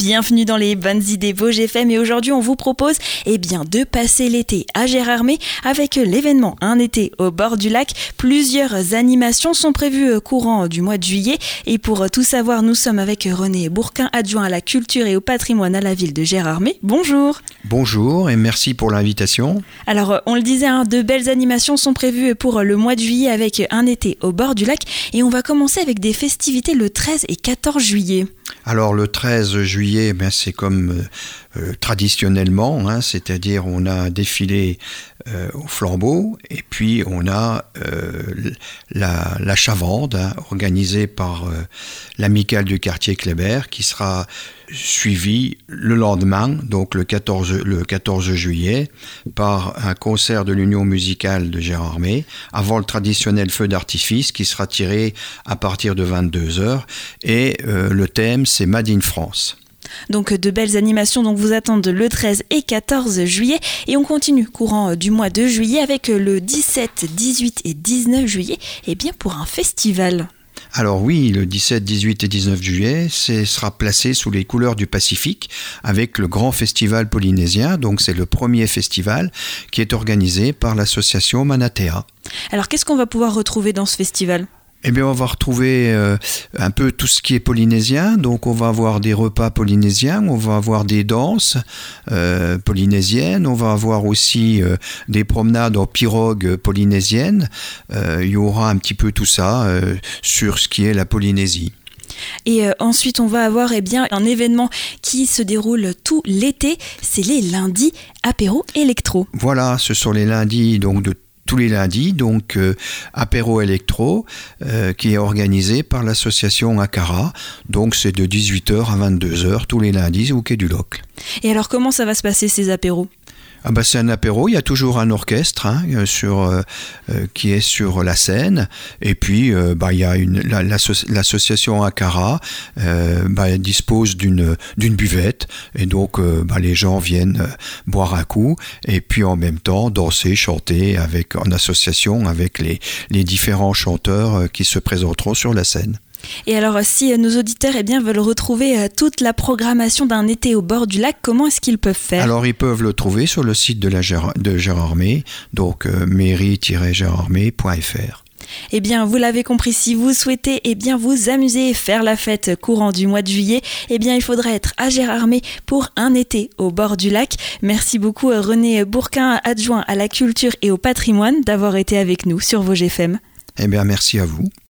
Bienvenue dans les bonnes idées Vosges FM et aujourd'hui on vous propose de passer l'été à Gérardmer avec l'événement Un été au bord du lac. Plusieurs animations sont prévues courant du mois de juillet et pour tout savoir nous sommes avec René Bourquin, adjoint à la culture et au patrimoine à la ville de Gérardmer. Bonjour. Bonjour et merci pour l'invitation. Alors on le disait, de belles animations sont prévues pour le mois de juillet avec Un été au bord du lac et on va commencer avec des festivités le 13 et 14 juillet. Alors le 13 juillet, c'est comme traditionnellement, c'est-à-dire on a un défilé au flambeau et puis on a la chavande organisée par l'amicale du quartier Kléber qui sera suivie le lendemain, donc le 14 juillet, par un concert de l'Union musicale de Gérardmer, avant le traditionnel feu d'artifice qui sera tiré à partir de 22h et le thème c'est Made in France. Donc de belles animations vous attendent le 13 et 14 juillet et on continue courant du mois de juillet avec le 17, 18 et 19 juillet pour un festival. Alors oui, le 17, 18 et 19 juillet, sera placé sous les couleurs du Pacifique avec le grand festival polynésien. Donc c'est le premier festival qui est organisé par l'association Manatea. Alors qu'est-ce qu'on va pouvoir retrouver dans ce festival ? On va retrouver un peu tout ce qui est polynésien. Donc on va avoir des repas polynésiens, on va avoir des danses polynésiennes, on va avoir aussi des promenades en pirogue polynésienne. Il y aura un petit peu tout ça sur ce qui est la Polynésie. Et ensuite, on va avoir un événement qui se déroule tout l'été. C'est les lundis apéro électro. Voilà, ce sont les lundis de tous les lundis, apéro électro, qui est organisé par l'association Acara. Donc c'est de 18h à 22h tous les lundis au Quai du Locle. Et alors comment ça va se passer ces apéros ? C'est un apéro, il y a toujours un orchestre qui est sur la scène et puis il y a l'association Acara dispose d'une buvette et donc les gens viennent boire un coup et puis en même temps danser, chanter en association avec les différents chanteurs qui se présenteront sur la scène. Et alors, si nos auditeurs veulent retrouver toute la programmation d'un été au bord du lac, comment est-ce qu'ils peuvent faire ? Alors, ils peuvent le trouver sur le site de Gérardmer, donc mairie-gérardmer.fr. Vous l'avez compris, si vous souhaitez vous amuser et faire la fête courant du mois de juillet, il faudra être à Gérardmer pour un été au bord du lac. Merci beaucoup René Bourquin, adjoint à la culture et au patrimoine, d'avoir été avec nous sur Vosges FM. Merci à vous.